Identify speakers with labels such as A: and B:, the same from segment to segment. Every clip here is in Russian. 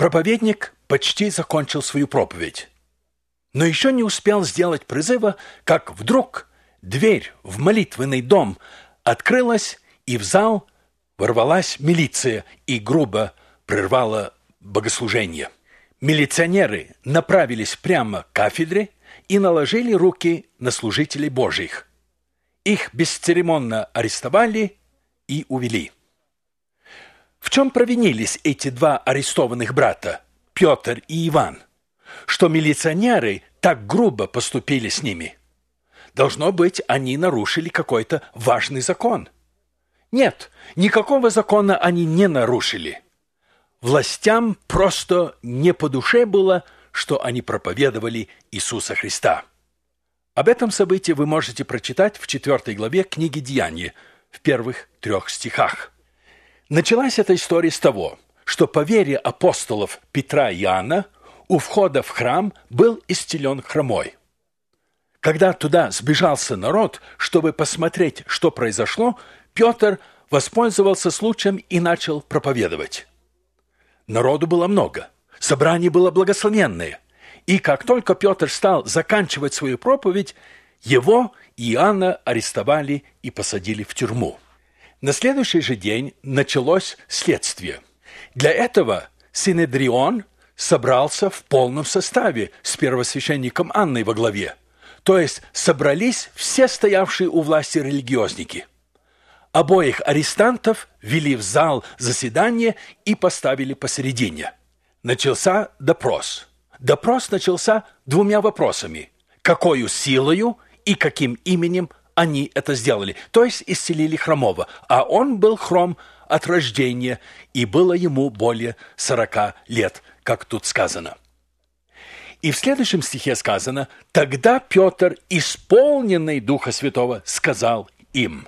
A: Проповедник почти закончил свою проповедь, но еще не успел сделать призыва, как вдруг дверь в молитвенный дом открылась, и в зал ворвалась милиция и грубо прервала богослужение. Милиционеры направились прямо к кафедре и наложили руки на служителей Божьих. Их бесцеремонно арестовали и увели. В чем провинились эти два арестованных брата, Петр и Иван, что милиционеры так грубо поступили с ними? Должно быть, они нарушили какой-то важный закон. Нет, никакого закона они не нарушили. Властям просто не по душе было, что они проповедовали Иисуса Христа. Об этом событии вы можете прочитать в 4 главе книги «Деяния» в первых 3 стихах. Началась эта история с того, что по вере апостолов Петра и Иоанна у входа в храм был исцелен хромой. Когда туда сбежался народ, чтобы посмотреть, что произошло, Петр воспользовался случаем и начал проповедовать. Народу было много, собрание было благословенное, и как только Петр стал заканчивать свою проповедь, его и Иоанна арестовали и посадили в тюрьму. На следующий же день началось следствие. Для этого Синедрион собрался в полном составе с первосвященником Анной во главе, то есть собрались все стоявшие у власти религиозники. Обоих арестантов ввели в зал заседания и поставили посередине. Начался допрос. Допрос начался 2 вопросами: какою силою и каким именем они это сделали, то есть исцелили хромого, а он был хром от рождения, и было ему более 40 лет, как тут сказано. И в следующем стихе сказано: «Тогда Петр, исполненный Духа Святого, сказал им».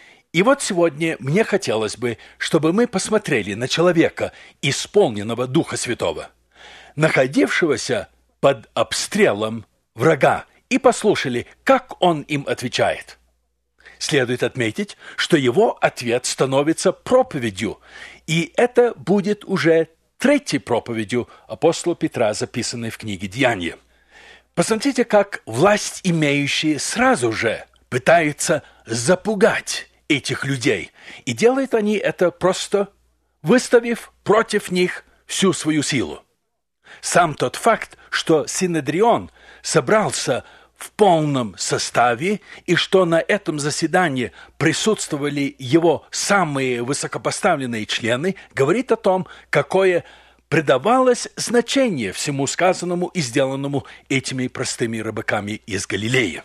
A: И вот сегодня мне хотелось бы, чтобы мы посмотрели на человека, исполненного Духа Святого, находившегося под обстрелом врага, и послушали, как он им отвечает. Следует отметить, что его ответ становится проповедью, и это будет уже 3-й проповедью апостола Петра, записанной в книге «Деяния». Посмотрите, как власть имеющие сразу же пытаются запугать этих людей. И делают они это просто выставив против них всю свою силу. Сам тот факт, что Синедрион собрался в полном составе и что на этом заседании присутствовали его самые высокопоставленные члены, говорит о том, какое придавалось значение всему сказанному и сделанному этими простыми рыбаками из Галилеи.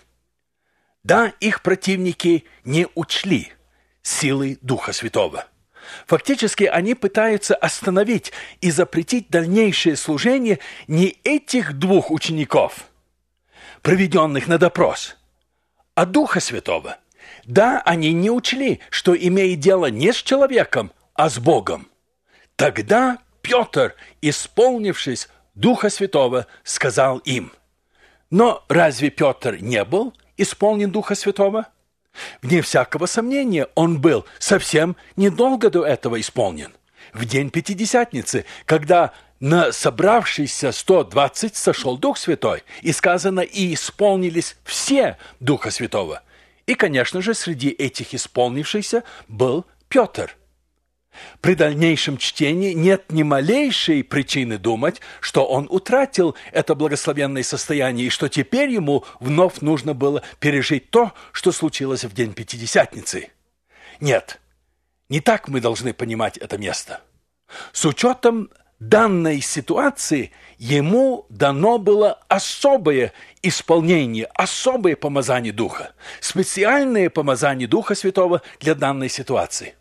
A: Да, их противники не учли силы Духа Святого. Фактически они пытаются остановить и запретить дальнейшее служение не этих 2 учеников, приведенных на допрос, а Духа Святого. Да, они не учли, что имеет дело не с человеком, а с Богом. Тогда Петр, исполнившись Духа Святого, сказал им. Но разве Петр не был исполнен Духа Святого? Вне всякого сомнения, он был совсем недолго до этого исполнен. В день Пятидесятницы, когда на собравшиеся 120 сошел Дух Святой, и сказано, и исполнились все Духа Святого. И, конечно же, среди этих исполнившихся был Петр. При дальнейшем чтении нет ни малейшей причины думать, что он утратил это благословенное состояние и что теперь ему вновь нужно было пережить то, что случилось в день Пятидесятницы. Нет, не так мы должны понимать это место. С учетом данной ситуации ему дано было особое исполнение, особое помазание Духа, специальное помазание Духа Святого для данной ситуации.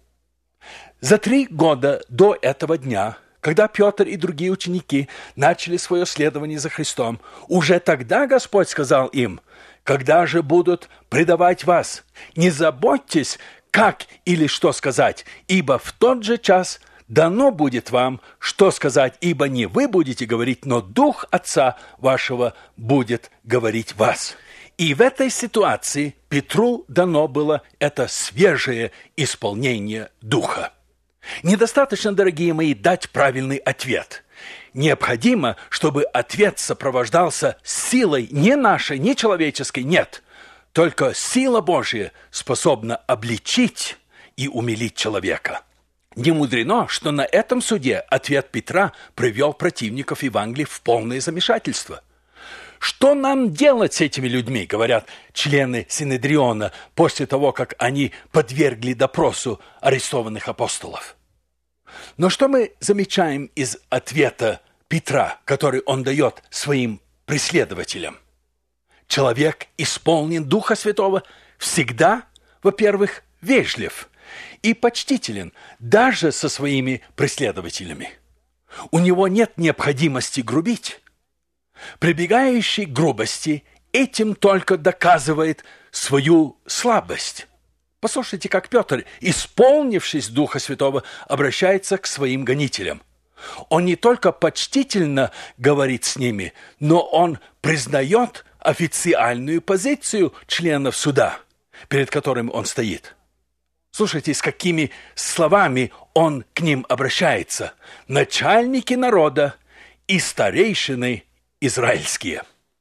A: За 3 года до этого дня, когда Петр и другие ученики начали свое следование за Христом, уже тогда Господь сказал им: «Когда же будут предавать вас, не заботьтесь, как или что сказать, ибо в тот же час дано будет вам, что сказать, ибо не вы будете говорить, но Дух Отца вашего будет говорить вас». И в этой ситуации Петру дано было это свежее исполнение Духа. Недостаточно, дорогие мои, дать правильный ответ. Необходимо, чтобы ответ сопровождался силой не нашей, не человеческой, нет. Только сила Божья способна обличить и умилить человека. Не мудрено, что на этом суде ответ Петра привел противников Евангелия в полное замешательство. Что нам делать с этими людьми, говорят члены Синедриона, после того, как они подвергли допросу арестованных апостолов? Но что мы замечаем из ответа Петра, который он дает своим преследователям? Человек, исполнен Духа Святого, всегда, во-первых, вежлив и почтителен даже со своими преследователями. У него нет необходимости грубить. Прибегающий к грубости этим только доказывает свою слабость. Послушайте, как Петр, исполнившись Духа Святого, обращается к своим гонителям. Он не только почтительно говорит с ними, но он признает официальную позицию членов суда, перед которым он стоит. Слушайте, с какими словами он к ним обращается. Начальники народа и старейшины израильские.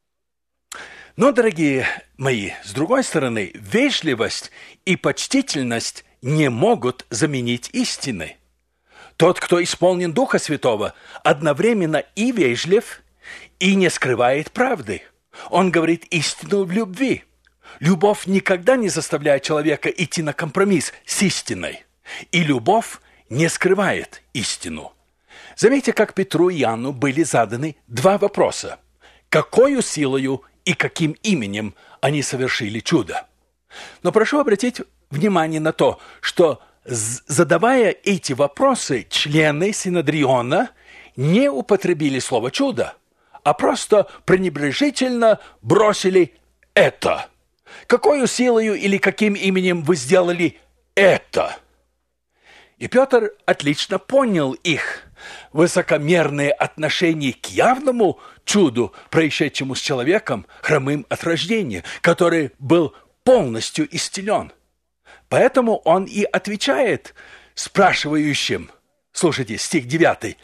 A: Но, дорогие мои, с другой стороны, вежливость и почтительность не могут заменить истины. Тот, кто исполнен Духа Святого, одновременно и вежлив, и не скрывает правды. Он говорит истину в любви. Любовь никогда не заставляет человека идти на компромисс с истиной. И любовь не скрывает истину. Заметьте, как Петру и Иоанну были заданы два вопроса. Какою силою и каким именем они совершили чудо? Но прошу обратить внимание на то, что, задавая эти вопросы, члены Синедриона не употребили слово «чудо», а просто пренебрежительно бросили «это». Какою силою или каким именем вы сделали это? И Петр отлично понял их высокомерное отношение к явному чуду, происшедшему с человеком, хромым от рождения, который был полностью исцелен. Поэтому он и отвечает спрашивающим, слушайте, стих 9,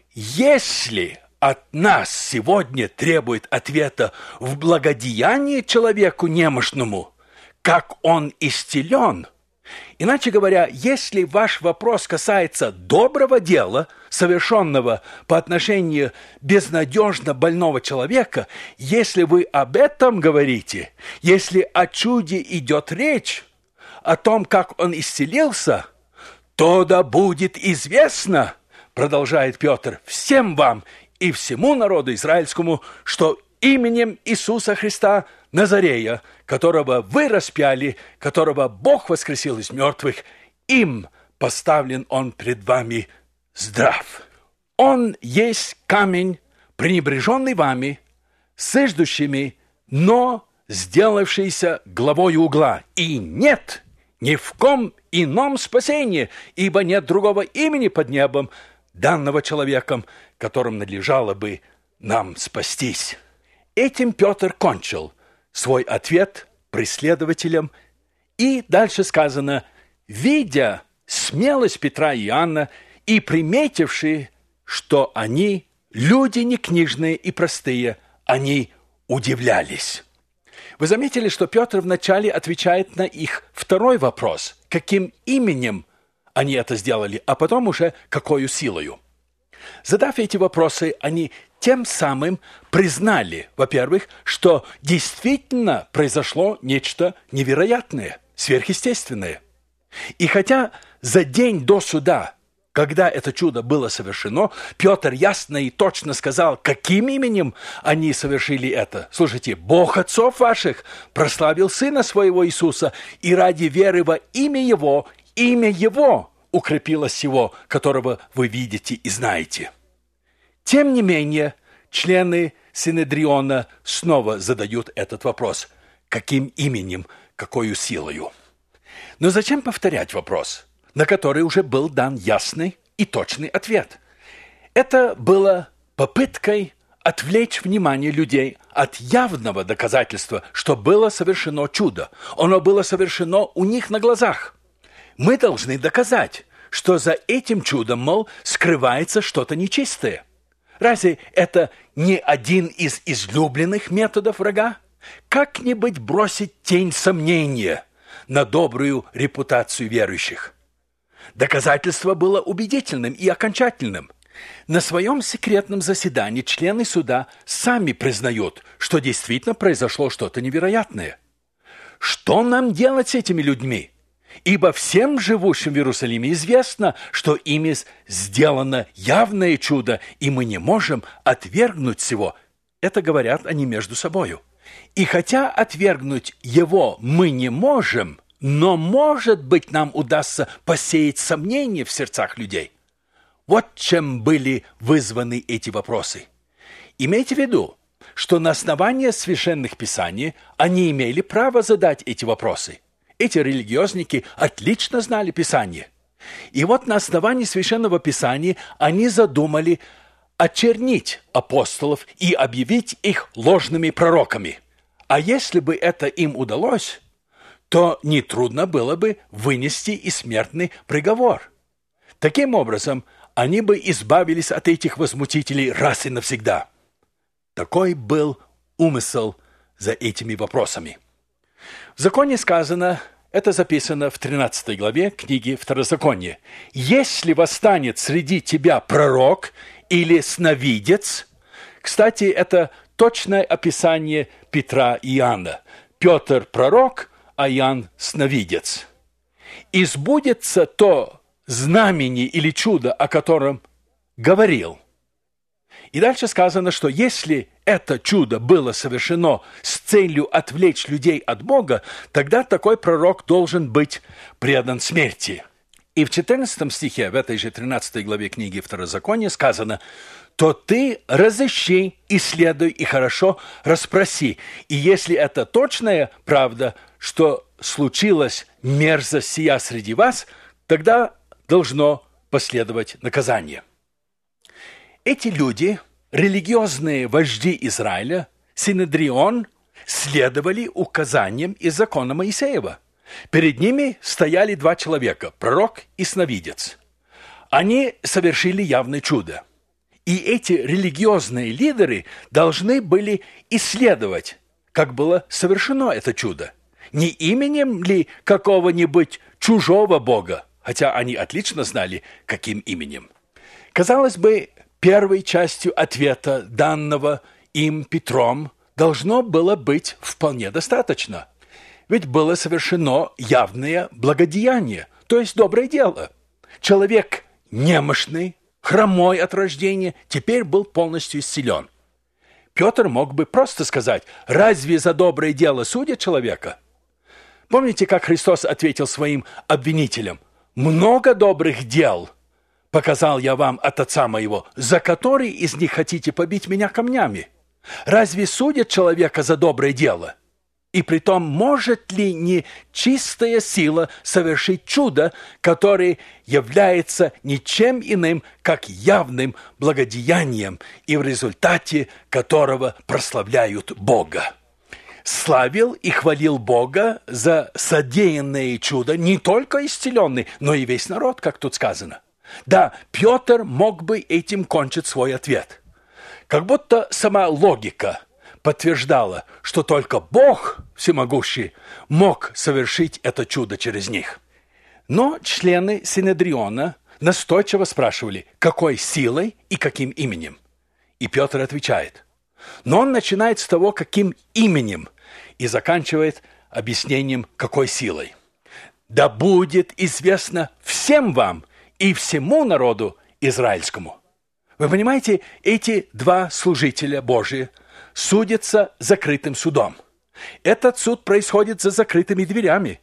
A: «Если от нас сегодня требует ответа в благодеянии человеку немощному, как он исцелен». Иначе говоря, если ваш вопрос касается доброго дела, совершенного по отношению безнадежно больного человека, если вы об этом говорите, если о чуде идет речь, о том, как он исцелился, то да будет известно, продолжает Петр, всем вам и всему народу израильскому, что именем Иисуса Христа Назарея, которого вы распяли, которого Бог воскресил из мертвых, им поставлен он пред вами здрав. Он есть камень, пренебреженный вами, сыждущими, но сделавшийся главой угла. И нет ни в ком ином спасения, ибо нет другого имени под небом, данного человеком, которым надлежало бы нам спастись. Этим Петр кончил свой ответ преследователям, и дальше сказано, видя смелость Петра и Иоанна и приметившие, что они люди не книжные и простые, они удивлялись. Вы заметили, что Петр вначале отвечает на их второй вопрос, каким именем они это сделали, а потом уже какою силою. Задав эти вопросы, они тем самым признали, во-первых, что действительно произошло нечто невероятное, сверхъестественное. И хотя за день до суда, когда это чудо было совершено, Петр ясно и точно сказал, каким именем они совершили это. Слушайте, Бог отцов ваших прославил Сына Своего Иисуса, и ради веры во имя Его укрепило сего, которого вы видите и знаете. Тем не менее, члены Синедриона снова задают этот вопрос. Каким именем, какою силою? Но зачем повторять вопрос, на который уже был дан ясный и точный ответ? Это было попыткой отвлечь внимание людей от явного доказательства, что было совершено чудо. Оно было совершено у них на глазах. Мы должны доказать, что за этим чудом, мол, скрывается что-то нечистое. Разве это не один из излюбленных методов врага? Как-нибудь бросить тень сомнения на добрую репутацию верующих. Доказательство было убедительным и окончательным. На своем секретном заседании члены суда сами признают, что действительно произошло что-то невероятное. Что нам делать с этими людьми? Ибо всем живущим в Иерусалиме известно, что ими сделано явное чудо, и мы не можем отвергнуть сего. Это говорят они между собою. И хотя отвергнуть его мы не можем, но, может быть, нам удастся посеять сомнения в сердцах людей. Вот чем были вызваны эти вопросы. Имейте в виду, что на основании священных писаний они имели право задать эти вопросы. Эти религиозники отлично знали Писание. И вот на основании священного писания они задумали очернить апостолов и объявить их ложными пророками. А если бы это им удалось, то нетрудно было бы вынести и смертный приговор. Таким образом, они бы избавились от этих возмутителей раз и навсегда. Такой был умысел за этими вопросами. В законе сказано, это записано в 13 главе книги Второзакония: «Если восстанет среди тебя пророк или сновидец». Кстати, это точное описание Петра и Иоанна. Петр – пророк, а Иоанн – сновидец. «И сбудется то знамение или чудо, о котором говорил». И дальше сказано, что если это чудо было совершено с целью отвлечь людей от Бога, тогда такой пророк должен быть предан смерти. И в 14 стихе, в этой же 13 главе книги Второзакония сказано: «То ты разыщи, исследуй и хорошо расспроси. И если это точная правда, что случилась мерзость сия среди вас, тогда должно последовать наказание». Эти люди, религиозные вожди Израиля, Синедрион, следовали указаниям из закона Моисеева. Перед ними стояли два человека – пророк и сновидец. Они совершили явное чудо. И эти религиозные лидеры должны были исследовать, как было совершено это чудо. Не именем ли какого-нибудь чужого бога, хотя они отлично знали, каким именем. Казалось бы, первой частью ответа, данного им Петром, должно было быть вполне достаточно. Ведь было совершено явное благодеяние, то есть доброе дело. Человек немощный, хромой от рождения, теперь был полностью исцелен. Петр мог бы просто сказать: «Разве за доброе дело судят человека?» Помните, как Христос ответил своим обвинителям: «Много добрых дел показал я вам от Отца моего, за которые из них хотите побить меня камнями? Разве судят человека за доброе дело? И притом, может ли не чистая сила совершить чудо, которое является ничем иным, как явным благодеянием, и в результате которого прославляют Бога?» Славил и хвалил Бога за содеянное чудо не только исцеленный, но и весь народ, как тут сказано. Да, Петр мог бы этим кончить свой ответ. Как будто сама логика подтверждала, что только Бог всемогущий мог совершить это чудо через них. Но члены Синедриона настойчиво спрашивали, какой силой и каким именем. И Петр отвечает. Но он начинает с того, каким именем, и заканчивает объяснением, какой силой. «Да будет известно всем вам и всему народу израильскому». Вы понимаете, эти два служителя Божии судятся закрытым судом. Этот суд происходит за закрытыми дверями.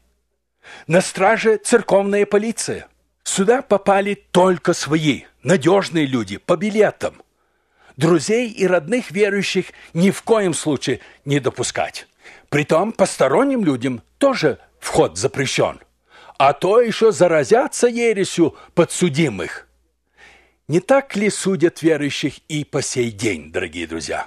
A: На страже церковная полиция. Сюда попали только свои, надежные люди, по билетам. Друзей и родных верующих ни в коем случае не допускать. Притом посторонним людям тоже вход запрещен. А то еще заразятся ересью подсудимых. Не так ли судят верующих и по сей день, дорогие друзья?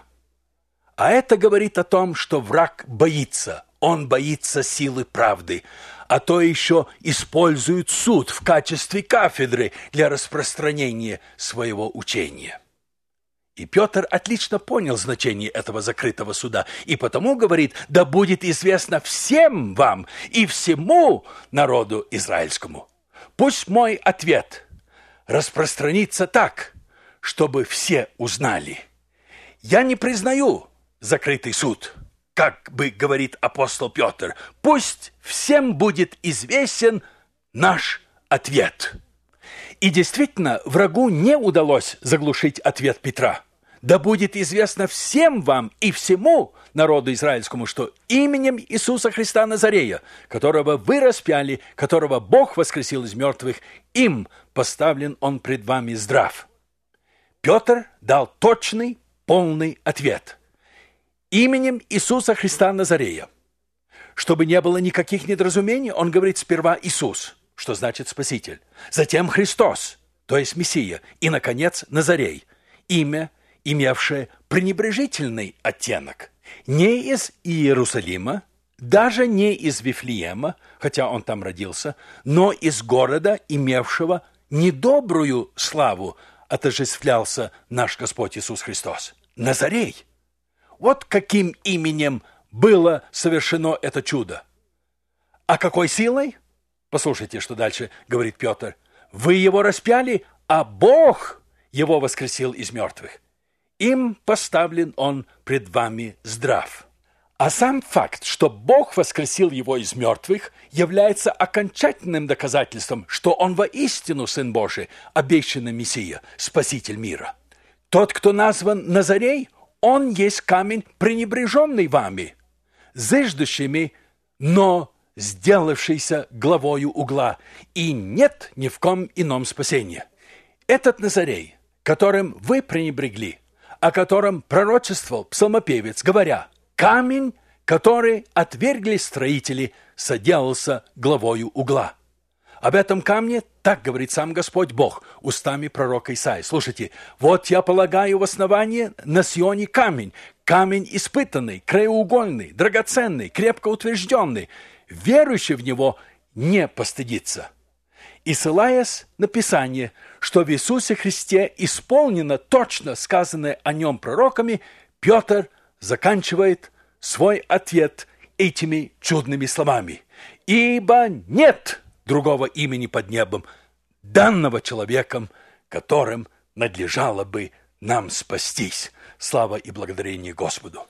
A: А это говорит о том, что враг боится. Он боится силы правды. А то еще использует суд в качестве кафедры для распространения своего учения. И Петр отлично понял значение этого закрытого суда, и потому говорит: да будет известно всем вам и всему народу израильскому. Пусть мой ответ распространится так, чтобы все узнали. Я не признаю закрытый суд, как бы говорит апостол Петр. Пусть всем будет известен наш ответ. И действительно, врагу не удалось заглушить ответ Петра. Да будет известно всем вам и всему народу израильскому, что именем Иисуса Христа Назарея, которого вы распяли, которого Бог воскресил из мертвых, им поставлен он пред вами здрав. Петр дал точный, полный ответ. Именем Иисуса Христа Назарея. Чтобы не было никаких недоразумений, он говорит сперва Иисус, что значит Спаситель, затем Христос, то есть Мессия, и, наконец, Назарей, имя, имевшее пренебрежительный оттенок. Не из Иерусалима, даже не из Вифлеема, хотя он там родился, но из города, имевшего недобрую славу, отождествлялся наш Господь Иисус Христос. Назарей. Вот каким именем было совершено это чудо. А какой силой? Послушайте, что дальше говорит Петр. Вы его распяли, а Бог его воскресил из мертвых. Им поставлен он пред вами здрав. А сам факт, что Бог воскресил его из мертвых, является окончательным доказательством, что он воистину Сын Божий, обещанный Мессия, Спаситель мира. Тот, кто назван Назарей, он есть камень, пренебреженный вами, зыждущими, но сделавшийся главою угла, и нет ни в ком ином спасения. Этот Назарей, которым вы пренебрегли, о котором пророчествовал псалмопевец, говоря: камень, который отвергли строители, соделался главою угла. Об этом камне так говорит сам Господь Бог устами пророка Исаии. Слушайте: вот я полагаю в основании на Сионе камень, камень испытанный, краеугольный, драгоценный, крепко утвержденный, верующий в него не постыдится. И ссылаясь на Писание, что в Иисусе Христе исполнено точно сказанное о нем пророками, Петр заканчивает свой ответ этими чудными словами: «Ибо нет другого имени под небом, данного человеком, которым надлежало бы нам спастись». Слава и благодарение Господу.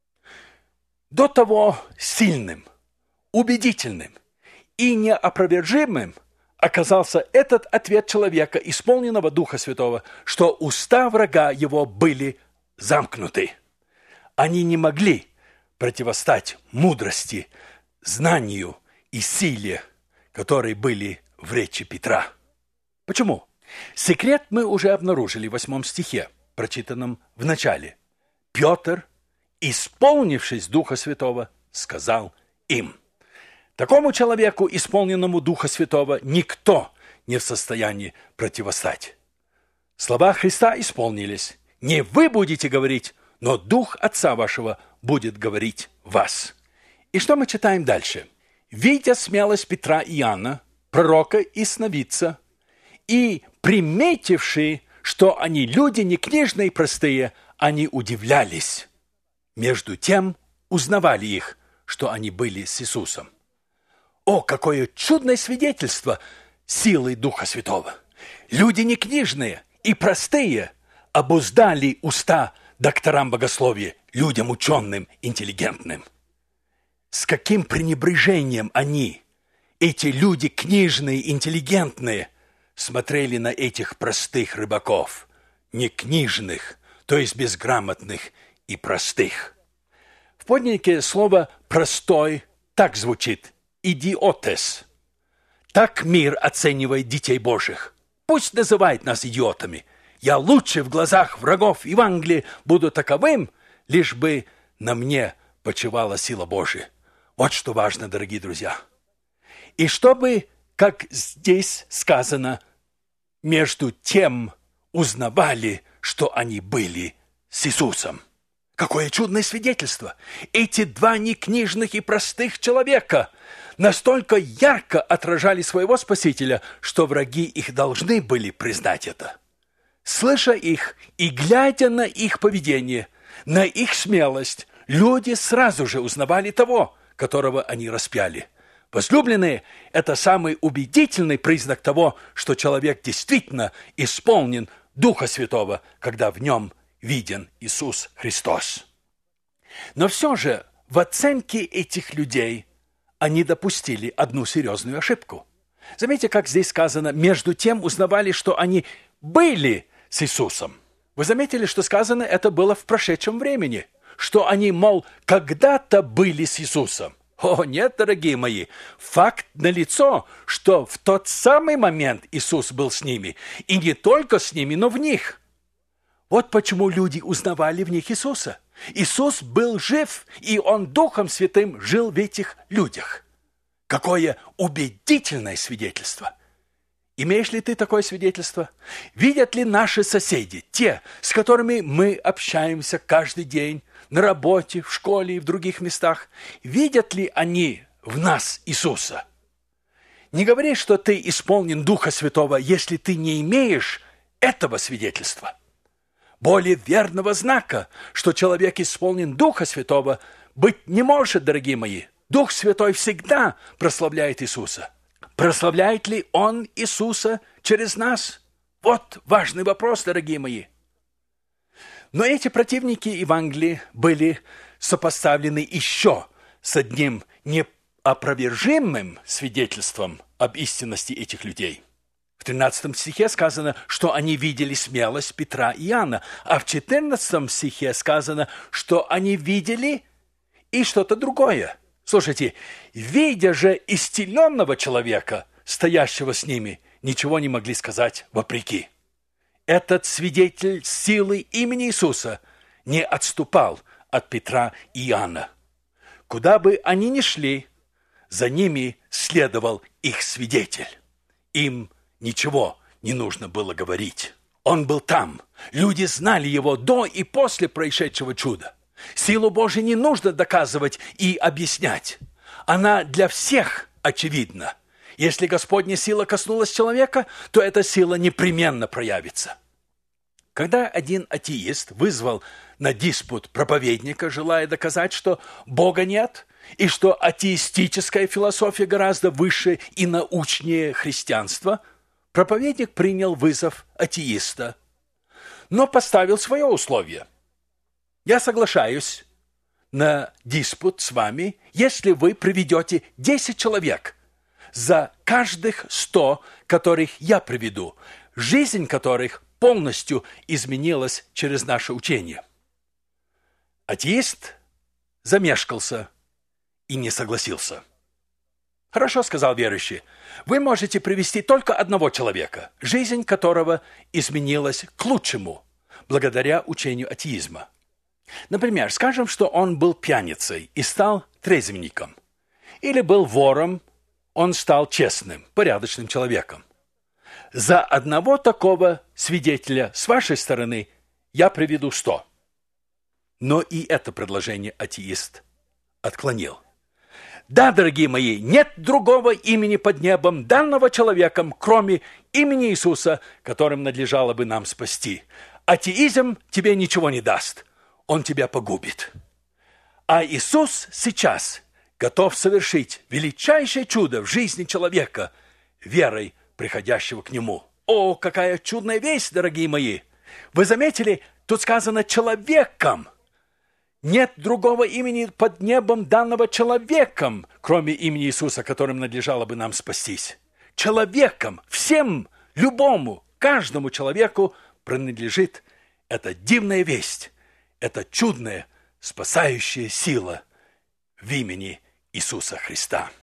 A: До того сильным, убедительным и неопровержимым оказался этот ответ человека, исполненного Духа Святого, что уста врага его были замкнуты. Они не могли противостать мудрости, знанию и силе, которые были в речи Петра. Почему? Секрет мы уже обнаружили в 8 стихе, прочитанном в начале. Петр, исполнившись Духа Святого, сказал им. Такому человеку, исполненному Духа Святого, никто не в состоянии противостать. Слова Христа исполнились. Не вы будете говорить, но Дух Отца вашего будет говорить вас. И что мы читаем дальше? Видя смелость Петра и Иоанна, пророка и сновидца, и приметившие, что они люди не книжные и простые, они удивлялись. Между тем узнавали их, что они были с Иисусом. О, какое чудное свидетельство силы Духа Святого! Люди не книжные и простые обуздали уста докторам богословия, людям ученым, интеллигентным. С каким пренебрежением они, эти люди книжные, интеллигентные, смотрели на этих простых рыбаков, не книжных, то есть безграмотных и простых. В подлиннике слово «простой» так звучит – «идиотес». Так мир оценивает детей Божьих. Пусть называет нас идиотами. Я лучше в глазах врагов Евангелия буду таковым, лишь бы на мне почивала сила Божия. Вот что важно, дорогие друзья. И чтобы, как здесь сказано, между тем узнавали, что они были с Иисусом. Какое чудное свидетельство! Эти два некнижных и простых человека настолько ярко отражали своего Спасителя, что враги их должны были признать это. Слыша их и глядя на их поведение, на их смелость, люди сразу же узнавали того, которого они распяли. Возлюбленные – это самый убедительный признак того, что человек действительно исполнен Духа Святого, когда в нем виден Иисус Христос. Но все же в оценке этих людей они допустили одну серьезную ошибку. Заметьте, как здесь сказано, между тем узнавали, что они были с Иисусом. Вы заметили, что сказано это было в прошедшем времени, что они, мол, когда-то были с Иисусом. О, нет, дорогие мои, факт налицо, что в тот самый момент Иисус был с ними, и не только с ними, но в них. Вот почему люди узнавали в них Иисуса. Иисус был жив, и Он Духом Святым жил в этих людях. Какое убедительное свидетельство! Имеешь ли ты такое свидетельство? Видят ли наши соседи, те, с которыми мы общаемся каждый день, на работе, в школе и в других местах, видят ли они в нас Иисуса? Не говори, что ты исполнен Духа Святого, если ты не имеешь этого свидетельства. Более верного знака, что человек исполнен Духа Святого, быть не может, дорогие мои. Дух Святой всегда прославляет Иисуса. Прославляет ли Он Иисуса через нас? Вот важный вопрос, дорогие мои. Но эти противники Евангелия были сопоставлены еще с одним неопровержимым свидетельством об истинности этих людей. В 13 стихе сказано, что они видели смелость Петра и Иоанна, а в 14 стихе сказано, что они видели и что-то другое. Слушайте, видя же исцеленного человека, стоящего с ними, ничего не могли сказать вопреки. Этот свидетель силы имени Иисуса не отступал от Петра и Иоанна. Куда бы они ни шли, за ними следовал их свидетель. Им ничего не нужно было говорить. Он был там. Люди знали его до и после происшедшего чуда. Силу Божию не нужно доказывать и объяснять. Она для всех очевидна. Если Господня сила коснулась человека, то эта сила непременно проявится. Когда один атеист вызвал на диспут проповедника, желая доказать, что Бога нет, и что атеистическая философия гораздо выше и научнее христианства, проповедник принял вызов атеиста, но поставил свое условие. Я соглашаюсь на диспут с вами, если вы приведете 10 человек. За каждых 100, которых я приведу, жизнь которых полностью изменилась через наше учение. Атеист замешкался и не согласился. «Хорошо, — сказал верующий, — вы можете привести только одного человека, жизнь которого изменилась к лучшему, благодаря учению атеизма. Например, скажем, что он был пьяницей и стал трезвенником. Или был вором, он стал честным, порядочным человеком. За одного такого свидетеля с вашей стороны я приведу 100. Но и это предложение атеист отклонил. Да, дорогие мои, нет другого имени под небом, данного человеком, кроме имени Иисуса, которым надлежало бы нам спасти. Атеизм тебе ничего не даст. Он тебя погубит. А Иисус сейчас готов совершить величайшее чудо в жизни человека, верой приходящего к Нему. О, какая чудная весть, дорогие мои! Вы заметили, тут сказано «человеком». Нет другого имени под небом, данного человеком, кроме имени Иисуса, которым надлежало бы нам спастись. Человеком, всем, любому, каждому человеку принадлежит эта дивная весть, эта чудная спасающая сила в имени Иисуса Христа.